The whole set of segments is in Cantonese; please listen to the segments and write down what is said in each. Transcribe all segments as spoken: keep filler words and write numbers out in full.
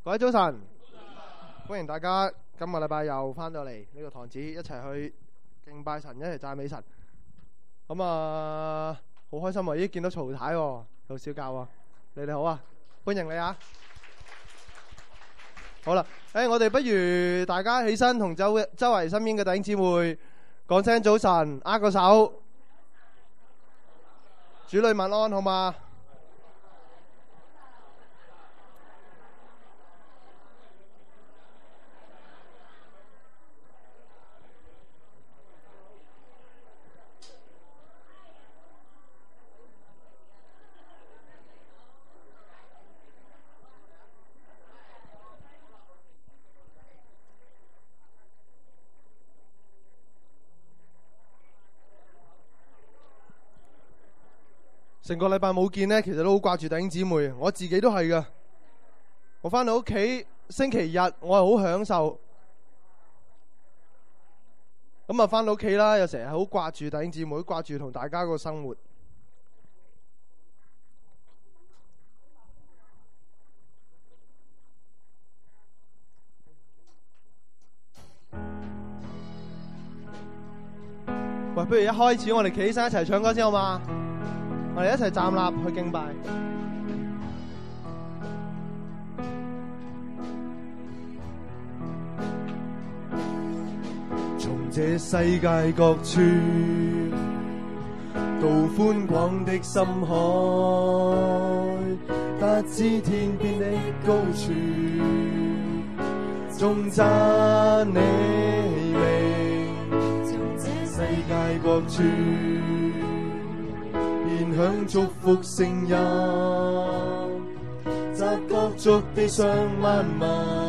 各位早晨，歡迎大家今個禮拜又翻到嚟呢個堂子，一齊去敬拜神，一齊讚美神。咁啊，好開心啊！咦，見到曹太喎，有小教啊，你哋好啊，歡迎你啊！好啦，誒，我哋不如大家起身，同周周圍身邊嘅弟兄姊妹講聲早晨，握個手，主女晚安，好嘛？成個禮拜冇見呢，其實都好掛住弟兄姊妹，我自己都係噶。我翻到屋企星期日，我係好享受。咁啊，翻到屋企啦，又成日好掛住弟兄姊妹，掛住同大家個生活。喂，不如一開始我哋企起身一齊唱歌先好嘛？我哋一齊站立去敬拜。從這世界各處到寬廣的深海，達至天邊的高處，頌讚你名。從這世界各處獻響祝福聲音，集各族地上萬民，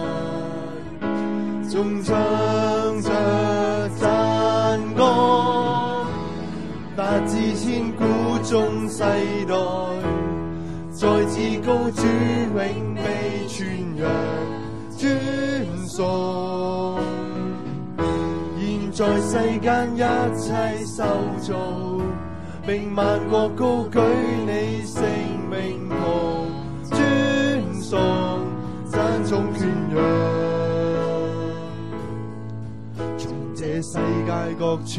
頌唱着讚歌，達至千古中世代，在至高主永被傳揚尊崇。現在世間一切受造，並萬國高舉你聖名同尊崇，讚頌權揚。從這世界各處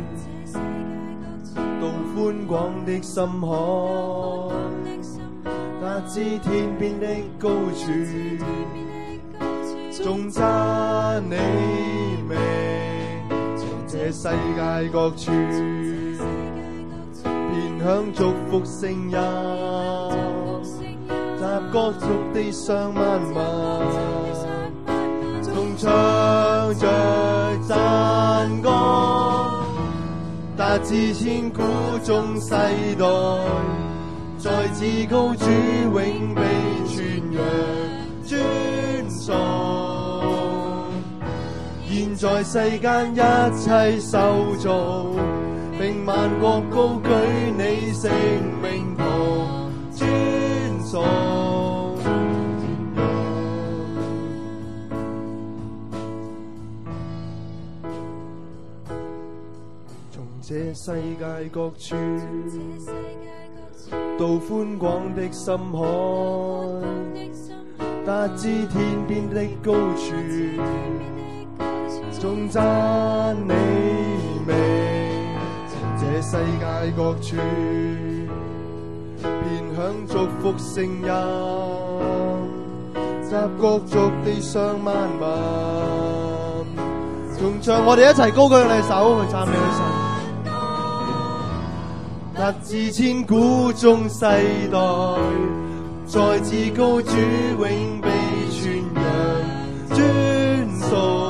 到寬廣的深海，達至天邊的高處，頌讚你名。從這世界各處響祝福聲音，集各族地上萬民，頌唱着讚歌，達至千古中世代，在至高主永被傳揚尊崇。現在世間一切受造，並萬國高舉你聖名同尊崇。從這世界各處到寬廣的深海，達至天邊的高處，頌讚你名。這世界各處遍響祝福聲音，集各族地上萬民，頌唱我哋一齊高舉你手去讚美神。達至千古中世代，在至高主永被傳揚尊崇。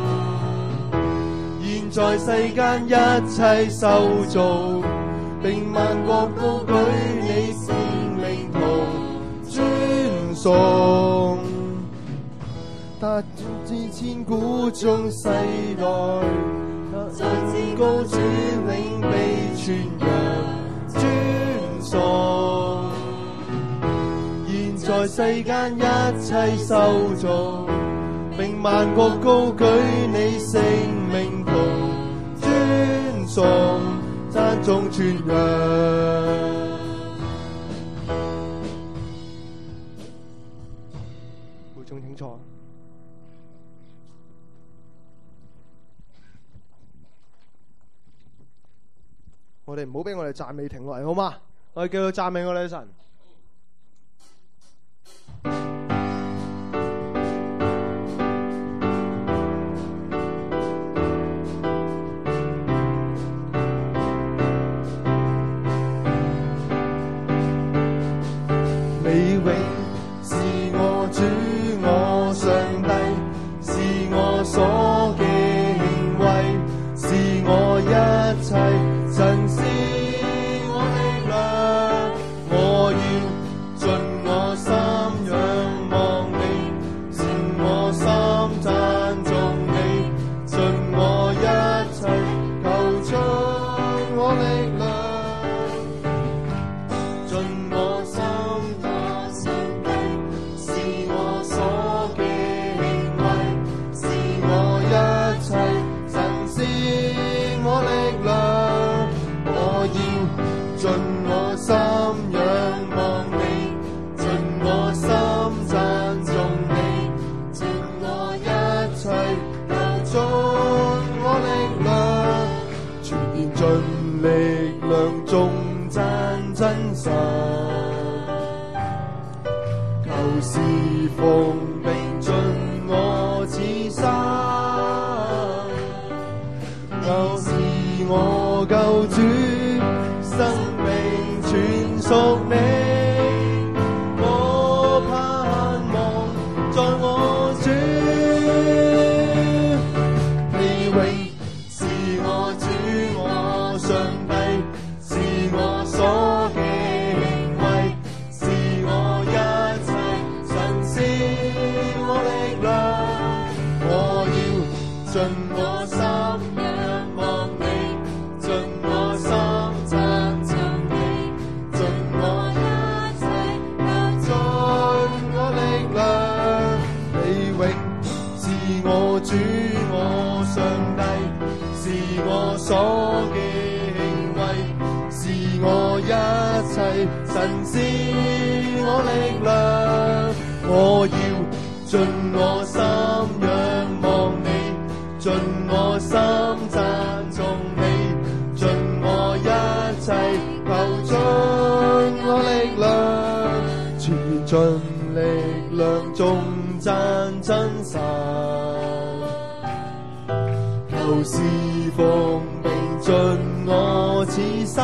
在世間一切受造，並萬國高舉你聖名同尊崇。達至千古中世代，在至高主永被傳揚尊崇。現在世間一切受造，並萬國高舉你聖名同尊崇，讚頌傳揚。會眾請坐。我哋唔好俾我哋讚美停落嚟，好嗎？我哋繼續讚美我哋嘅神。你永是我主，我上帝，是我所敬畏，是我一切。神是我力量，我要盡我心仰望你，盡我心讚頌你，盡我一切求出我力量，盡我心我上帝，是我所敬畏，是我一切，神是我力量。盡我心仰望你，盡我心讚頌你，盡我一切求盡我力量，全然盡力量頌讚真神，求侍奉並盡我此生，求是我救主。生命全屬你，我盼望在我主，你永是我主，我上帝，是我所敬畏，是我一切，神是我力量，我要盡我心仰望你，盡我心讚。我主我上帝，是我所敬畏，是我一切，神是我力量，我要盡我心仰望你，盡我心讚頌你，盡我一切求盡我力量，全盡力量頌讚真神。求侍奉並盡我此生，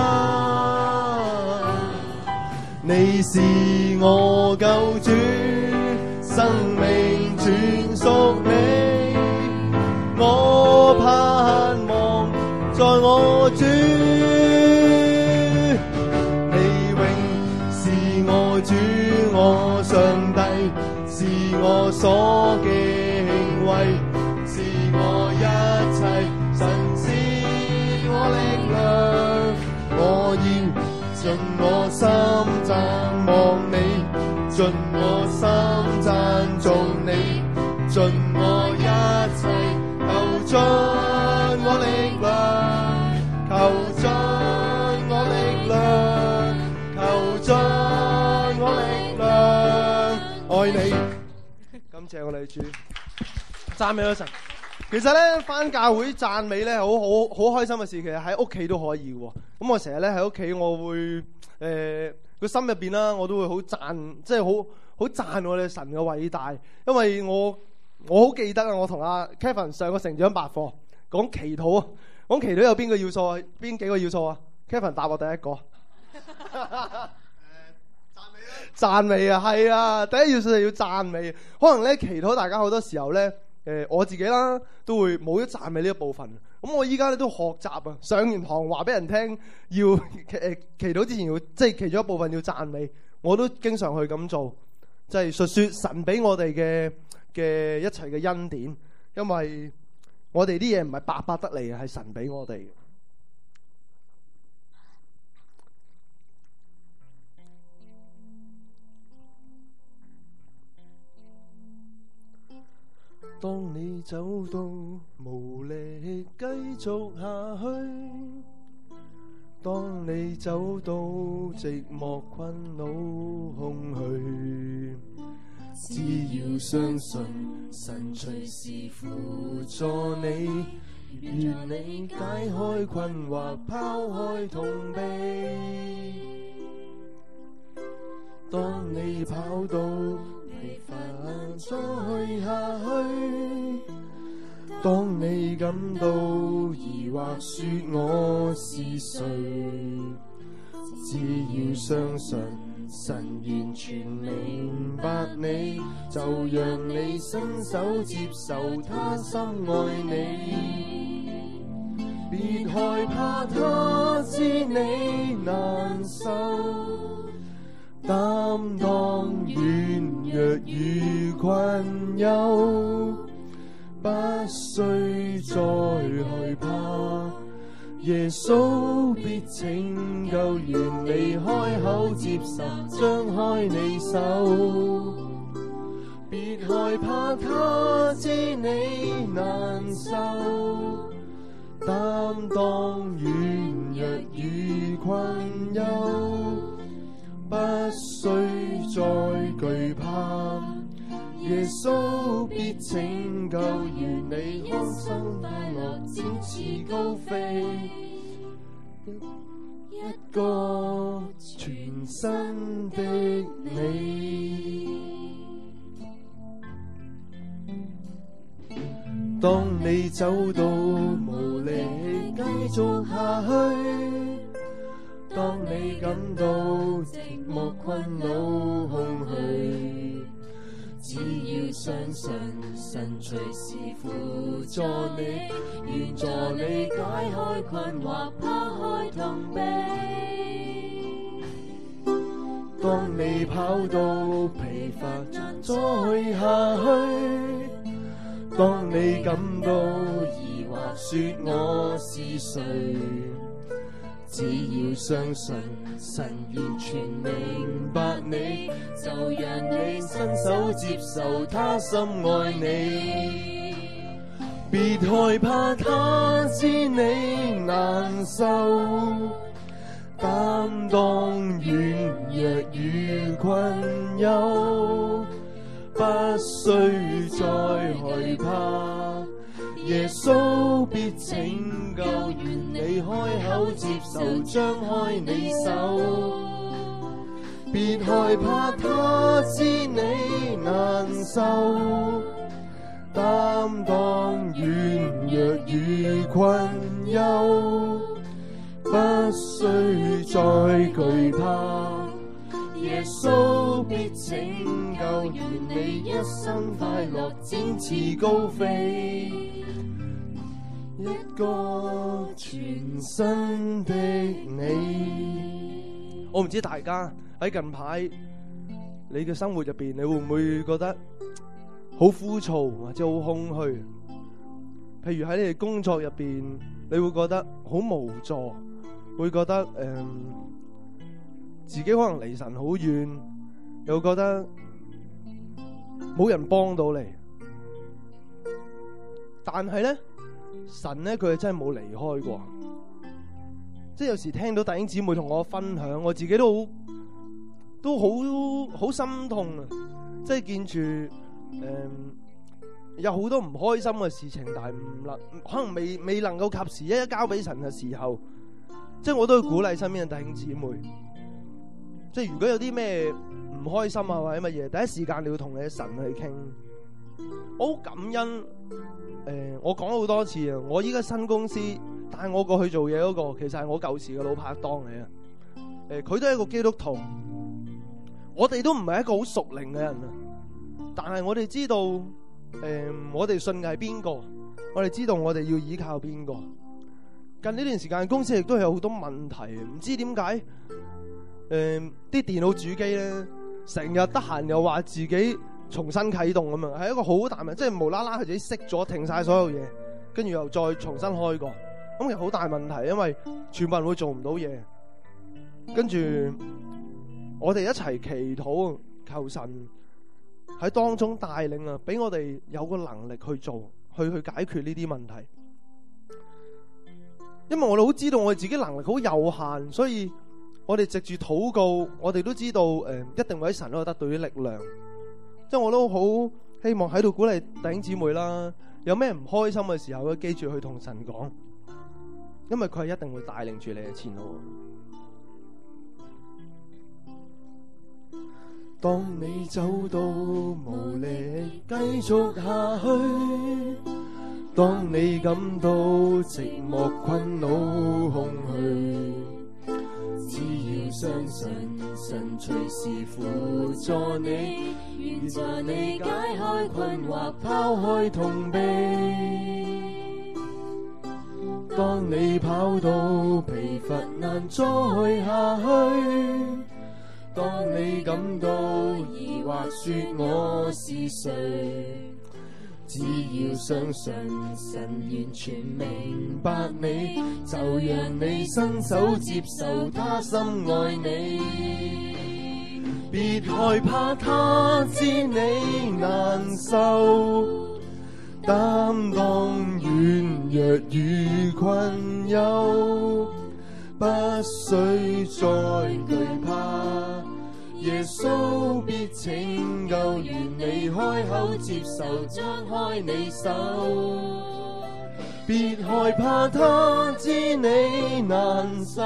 你是我救主，生命全屬你，我盼望在我主，你永是我主，我上帝，是我所敬畏，是我一切，神是我力量，我要盡我心讚望你，盡我心讚頌你，盡我一切求盡我力量，求盡我力量，求盡我力量，愛你，感謝我哋主，讚美咗神。其實咧，返教會讚美咧，好好好開心嘅事。其實喺屋企都可以喎。咁我成日咧喺屋企，我會誒個心入邊啦，我都會好讚，即係好好讚我哋神嘅偉大。因為我我好記得啊，我同阿 Kevin 上個成長百課講祈禱啊，講祈禱有邊個要素啊？邊幾個要素啊 ？Kevin 答我第一個。誒讚美啦！讚美啊，係啊，第一要素就要讚美。可能咧祈禱，大家好多時候咧。誒、呃、我自己啦，都會冇咗讚美呢一部分。咁我依家咧都學習啊，上完堂話俾人聽，要誒、呃、祈禱之前要，即係其中一部分要讚美。我都經常去咁做，即係述說神俾我哋嘅嘅一切嘅恩典。因為我哋啲嘢唔係白白得嚟嘅，係神俾我哋。當你走到無力繼續下去，當你走到寂寞困惱空虛， 只要相信神隨時輔助你，願你解開困惑，拋開痛悲。當你跑到疲乏再下去，當你感到疑惑說我是誰，只要相信神完全明白你，就讓你伸手接受他深愛你。別害怕他知你難受，擔當軟弱與困憂，不需再害怕，耶穌必拯救，願你開口接受，張開你手。別害怕他知你難受，擔當軟弱與困憂，不需再懼怕，耶穌必拯救，願你安心快樂，展翅高飛，一個全新的你。當你走到無力繼續下去，當你感到寂寞困惱空虛，只要相信神隨時輔助你，願助你解開困惑，拋開痛悲。當你跑到疲乏再下去，當你感到疑惑說我是誰，只要相信神完全明白你，就讓你伸手接受他深愛你。別害怕他知你難受，擔當軟弱與困憂，不需再害怕，耶穌必拯救，願你開口接受，張開你手。別害怕他知你難受，擔當軟弱與困憂，不需再懼怕，耶穌必拯救，願你一生快樂，展翅高飛，一個全新的你。我唔知大家喺近排你嘅生活入邊，你會唔會覺得好枯燥或者好空虛？譬如喺你哋工作入邊，你會覺得好無助，會覺得誒、嗯、自己可能離神好遠，又覺得冇人幫到你。但係咧，神咧佢係真係冇離開過。即係有時聽到弟兄姊妹同我分享，我自己都好都好好心痛啊！即係見住誒、嗯、有好多唔開心嘅事情，但係唔能可能未未能夠及時一一交俾神嘅時候，即係我都會鼓勵身邊嘅弟兄姊妹。即係如果有啲咩唔開心啊或者乜嘢，第一時間你要同你嘅神去傾。我好感恩誒、呃，我講咗好多次啊！我依家新公司帶我過去做嘢嗰個，其實係我舊時嘅老拍檔嚟啊！誒、呃，佢都係一個基督徒，我哋都唔係一個好屬靈嘅人啊！但係我哋知道，誒、呃，我哋信嘅係邊個？我哋知道我哋要依靠邊個？近呢段時間公司亦都有好多問題，唔知點解，誒、呃，啲電腦主機咧，成日得閒又話自己重新啟動咁啊，係一個好大問題，即係無啦啦佢自己熄咗停晒所有嘢，跟住又再重新開過，咁其實好大問題，因為全部人會做唔到嘢。跟住我哋一齊祈禱，求神喺當中帶領啊，俾我哋有個能力去做，去去解決呢啲問題。因為我哋好知道我哋自己能力好有限，所以我哋藉住禱告，我哋都知道誒、呃，一定會喺神嗰度得到啲力量。 即係我都好希望喺度鼓勵弟兄姊妹啦，有咩唔開心嘅時候咧，記住去同神講，因為佢係一定會帶領住你嘅前路。當你走到無力繼續下去，當你感到寂寞、困惱、空虛，只要相信神隨時輔助你，願在你解開困惑、拋開痛悲。當你跑到疲乏難再下去，當你感到疑惑說我是誰，只要相信神完全明白你，就讓你伸手接受他深愛你。別害怕他知你難受，擔當軟弱與困憂，不需再懼怕，耶穌必拯救，願你開口接受，張開你手。別害怕他知你難受，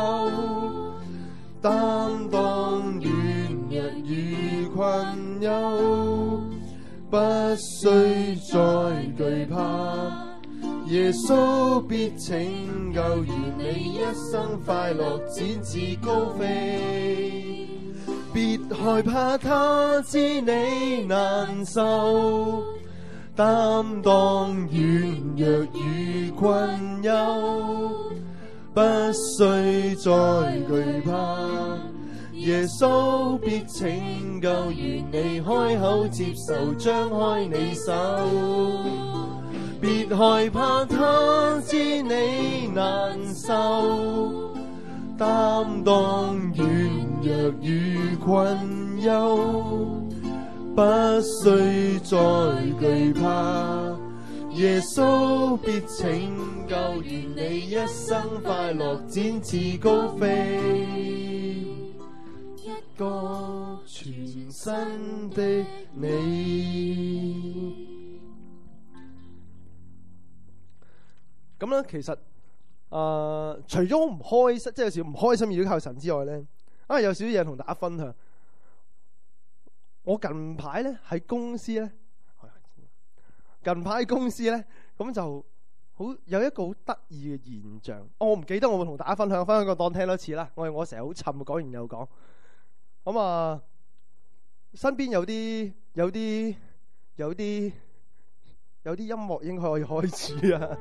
擔當軟弱與困憂，不需再懼怕，耶穌必拯救，願你一生快樂，展翅高飛。別害怕他知你難受，擔當軟弱與困憂，不需再懼怕，耶穌必拯救，願你開口接受，張開你手。別害怕他知你難受，擔當軟弱與困憂，不需再懼怕，耶穌必拯救，願你一生快樂，展翅高飛，一個全新的你。咁咧，其實誒、呃，除咗唔開心，即係有時唔開心要靠神之外咧，啊，有少少嘢同大家分享。我近排咧喺公司咧，近排喺公司咧，咁就好有一個好得意嘅現象。我唔記得我會同大家分享，分享個當聽多次啦。我我成日好沉，講完又講。咁啊，身邊有啲有啲有啲有啲音樂應該可以開始啊。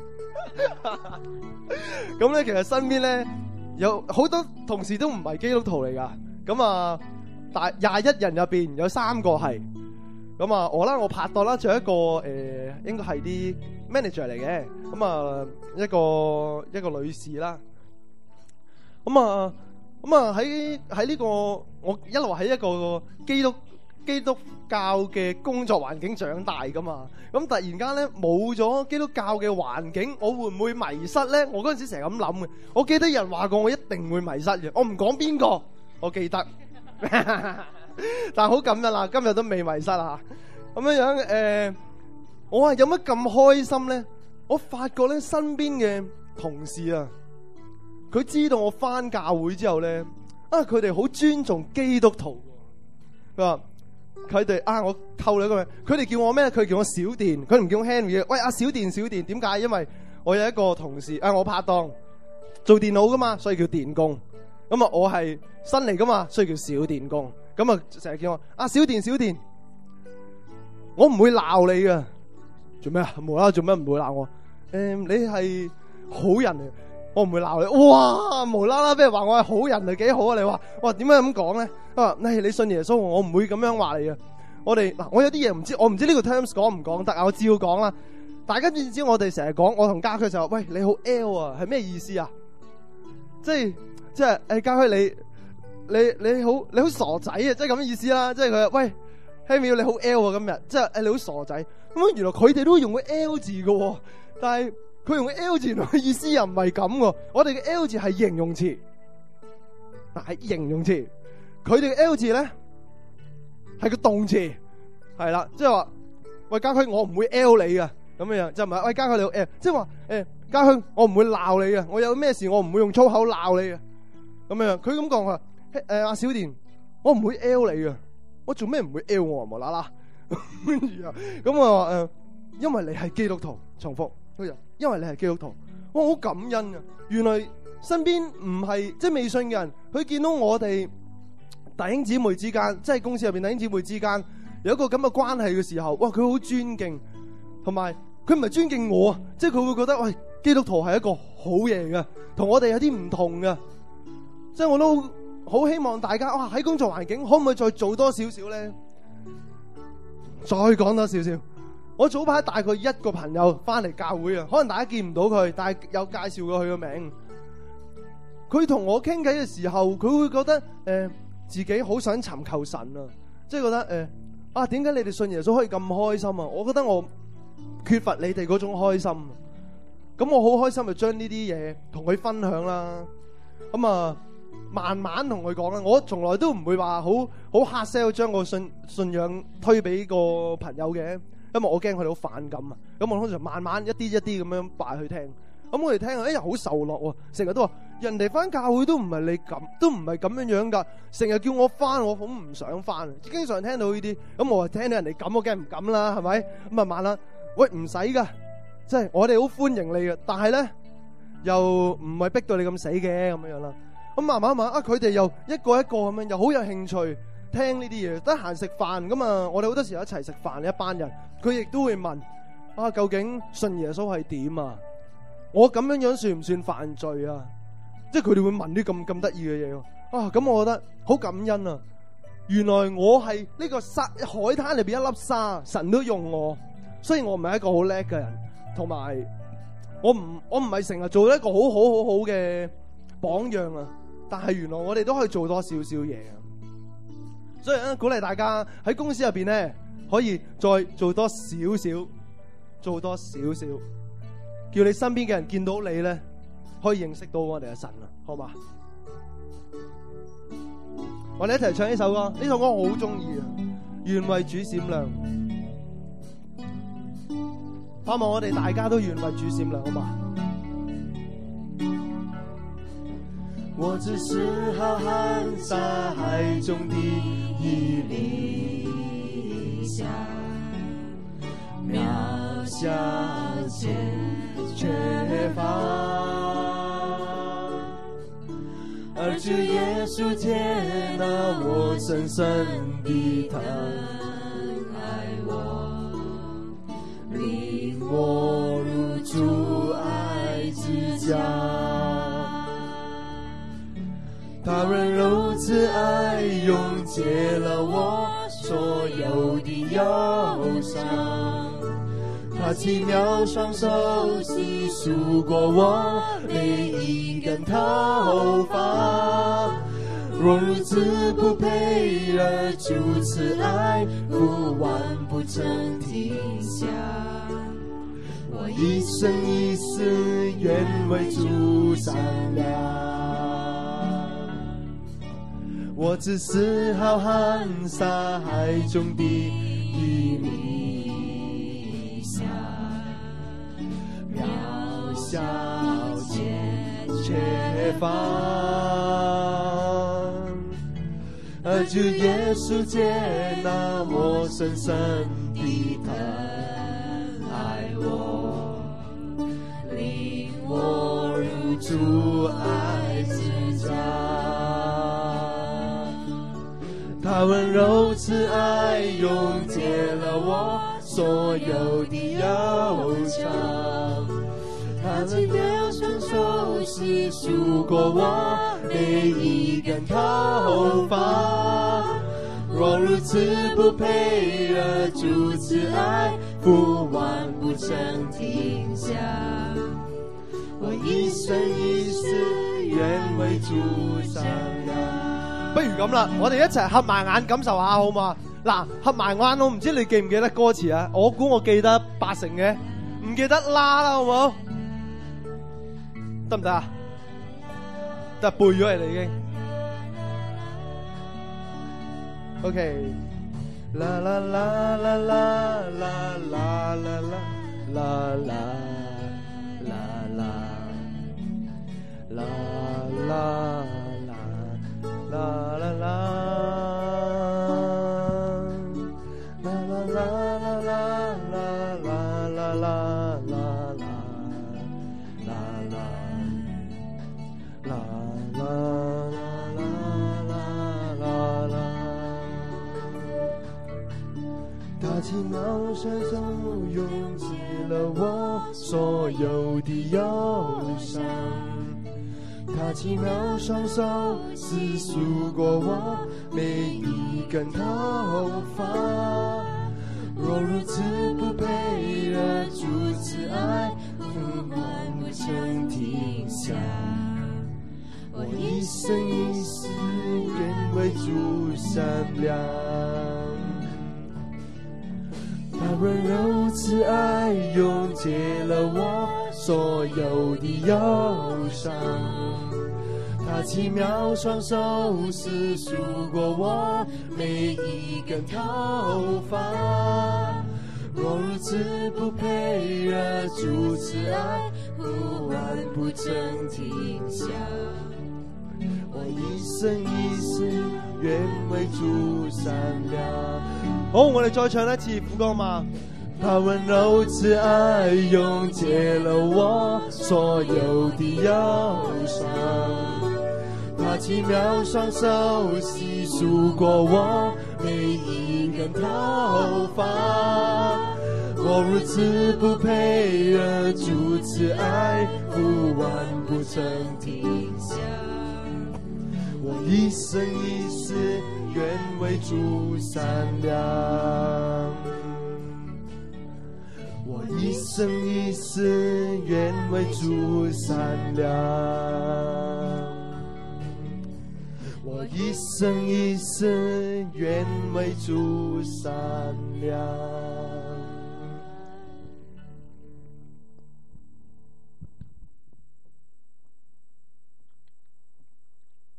咁咧，其實身邊咧有好多同事都唔係基督徒嚟噶。咁啊，大廿一人入邊有三個係。咁啊，我啦，我拍檔啦，仲有一個誒、呃，應該係啲 manager 嚟嘅。咁啊，一個一個女士啦。咁啊，咁啊喺喺呢個我一路喺一個基督基督教嘅工作環境長大噶嘛。咁突然間咧冇咗基督教嘅環境，我會唔會迷失咧？我嗰陣時成日咁諗嘅。我記得有人話過我一定會迷失嘅。我唔講邊個，我記得。但係好感恩啦，今日都未迷失啊！咁樣樣誒、呃，我話有乜咁開心咧？我發覺咧身邊嘅同事啊，佢知道我返教會之後咧，啊佢哋好尊重基督徒。佢話佢哋啊，我透露一個名，佢哋叫我咩？佢叫我小電，佢唔叫我 Henry。喂，阿小電，小電，點解？因為我有一個同事啊，我拍檔做電腦噶嘛，所以叫電工。咁啊，我係新嚟噶嘛，所以叫小電工。咁啊，成日叫我啊小電小電，我唔會鬧你噶。做咩啊？無啦啦做咩唔會鬧我？誒、嗯，你係好人嚟，我唔會鬧你。哇，無啦啦俾人話我係好人嚟，幾好啊？你話，哇，點解咁講咧？啊，你你信耶穌，我唔會咁樣話你啊。我哋嗱，我有啲嘢唔知，我唔知呢個 terms 講唔講得啊？我照講啦。大家知唔知我哋成日講，我同家駒就話，喂，你好 L 啊，係咩意思啊？即係即係誒，家駒你。你你好你好傻仔啊！即係咁嘅意思啦，即係佢話喂 Henry 你好 L 啊今日，即係誒你好傻仔咁。原來佢哋都會用個 L 字嘅，但係佢用個 L 字嘅意思又唔係咁嘅。我哋嘅 L 字係形容詞，嗱係形容詞，佢哋嘅 L 字咧係個動詞係啦，即係話喂家駒，我唔會 L 你嘅咁樣樣，就唔係喂家駒你好 L，即係話誒家駒，我唔會鬧你嘅，我有咩事我唔會用粗口鬧你嘅咁樣。佢咁講話誒阿小田，我唔會 L 你嘅，我做咩唔會 L 我啊無啦啦跟住啊咁我話誒，因為你係基督徒，重複佢就因為你係基督徒，我好感恩啊！原來身邊唔係即係未信嘅人，佢見到我哋弟兄姊妹之間，即係公司入邊弟兄姊妹之間有一個咁嘅關係嘅時候，哇！佢好尊敬，同埋佢唔係尊敬我啊，即係佢會覺得喂，基督徒係一個好嘢嘅，同我哋有啲唔同嘅。即係我都好希望大家哇喺工作環境可唔可以再做多少少咧？再講多少少。我早排帶佢一個朋友翻嚟教會啊，可能大家見唔到佢，但係有介紹過佢個名。佢同我傾偈嘅時候，佢會覺得誒、呃、自己好想尋求神啊，即係覺得誒、呃、啊點解你哋信耶穌可以咁開心啊？我覺得我缺乏你哋嗰種開心，咁我好開心就將呢啲嘢同佢分享啦。咁啊慢慢同佢講啦，我從來都唔會話好好 hard sell 將個信信仰推俾個朋友嘅。因為我驚佢哋好反感啊，咁我通常慢慢一啲一啲咁樣擺去聽，咁我哋聽一日好受落喎，成日都話人哋翻教會都唔係你咁，都唔係咁樣樣噶，成日叫我翻，我好唔想翻，經常聽到呢啲，咁我話聽到人哋咁，我梗係唔敢啦，係咪？咁啊慢啦，喂唔使噶，即係我哋好歡迎你嘅，但係咧又唔係逼到你咁死嘅咁樣樣啦，咁慢慢慢啊，佢哋又一個一個咁樣，又好有興趣。聽呢啲嘢，得閒食飯咁啊！我哋好多時候一齊食飯，一班人，佢亦都會問啊，究竟信耶穌係點啊？我咁樣樣算唔算犯罪啊？即係佢哋會問啲咁咁得意嘅嘢啊！咁我覺得好感恩啊！原來我係呢個沙海灘裏邊一粒沙，神都用我。雖然我唔係一個好叻嘅人，同埋我唔我唔係成日做一個好好好好嘅榜樣啊，但係原來我哋都可以做多少少嘢啊！所以咧，鼓勵大家喺公司入邊咧，可以再做多少少，做多少少，叫你身邊嘅人見到你咧，可以認識到我哋嘅神啊，好嘛？我哋一齊唱呢首歌，呢首歌我好中意啊！願為主閃亮，盼望我哋大家都願為主閃亮，好嘛？我只是浩瀚沙海中的一粒沙，渺小且缺乏，而主耶穌接納我深深的疼愛我，領我入主愛之家。他溫柔慈愛溶解了我所有的憂傷，他奇妙雙手細數過我每一根頭髮，若如此不配，而主慈愛不完不曾停下，我一生一世願為主閃亮。我只是浩瀚沙海中的一粒沙，渺小且缺乏，而主耶穌接納我深深的疼愛我，領我入主愛之家。他溫柔慈愛溶解了我所有的憂傷，他奇妙雙手細數過我每一根頭髮，若如此不配，而主慈愛不完不曾停下，我一生一世願為主閃亮。不如咁啦，我哋一齊合埋眼感受下好嘛？嗱，合埋眼，我唔知你記唔記得歌詞啊？我估我記得八成嘅，唔記得啦啦，好唔好？得唔得啊？得，背咗嚟啦已經。OK， 啦啦啦啦啦啦啦啦啦啦啦啦啦啦啦啦他奇妙双手拥挤了我所有的忧傷，他奇妙雙手思數過我每一根頭髮，若如此不配的主慈愛，呼喚不曾停下，我一生一世願為主善良。他溫柔慈愛溶解了我所有的憂傷，他奇妙雙手思數過我每一根頭髮，若如此不配的主慈愛，呼喚不曾停下，我一生一世願為主善良。好，我哋再唱一次副歌嘛。他溫柔慈愛溶解了我所有的憂傷，他奇妙雙手細數過我每一根頭髮，我如此不配的主慈愛，呼喚不曾停下，我一生一世願為主善良，我一生一世願為主善良，我一生一世願為主善良。